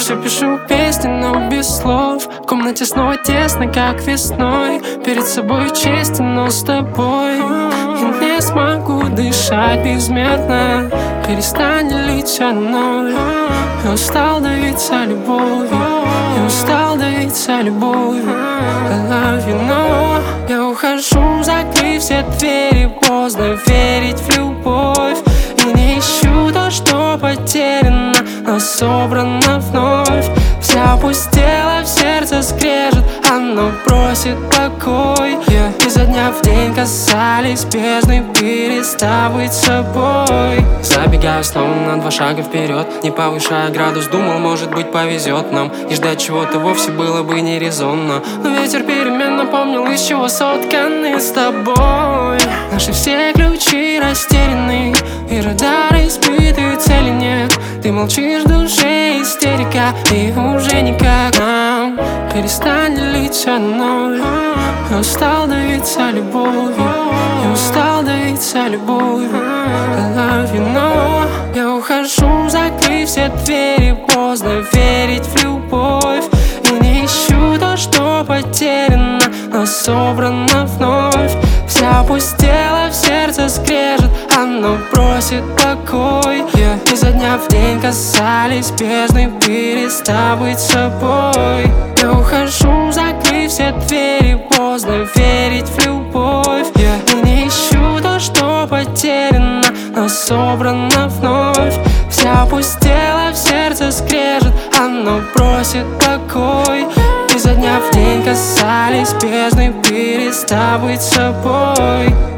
все пишу песни, но без слов. В комнате снова тесно, как весной. Перед собой честен, но с тобой я не смогу дышать безмерно. Перестань лить со мной. Я устал давиться любовью. Я устал давиться любовью. I love you, но я ухожу, закрыв все двери. Поздно верить в любовь. И не ищу то, что потеряно, но собрано вновь. Вся опустела, в сердце скрежет, оно просит покой. Изо дня в день касались бездны, перестав быть собой. Забегаю снова на 2 шага вперед, не повышая градус, думал, может быть, повезет нам. И ждать чего-то вовсе было бы не резонно. Но ветер перемен напомнил, из чего сотканы с тобой. Наши все ключи растеряны, и радары испытывают, цели нет. Ты молчишь, в душе истерика, и уже никак нам. Перестань лить со мной. Я устал давиться любовью. Я устал давиться любовью. I love you, но я ухожу, закрыв все двери. Поздно верить в любовь. И не ищу то, что потеряно, но собрано вновь. Вся опустела, в сердце скрежет, оно просит покой. Изо дня в день касались бездны, перестав быть собой. Я ухожу, закрыв все двери. Поздно верить в любовь. И не ищу то, что потеряно, но собрано вновь. Вся опустела, в сердце скрежет, оно просит покой. Изо дня в день касались бездны, перестав быть собой.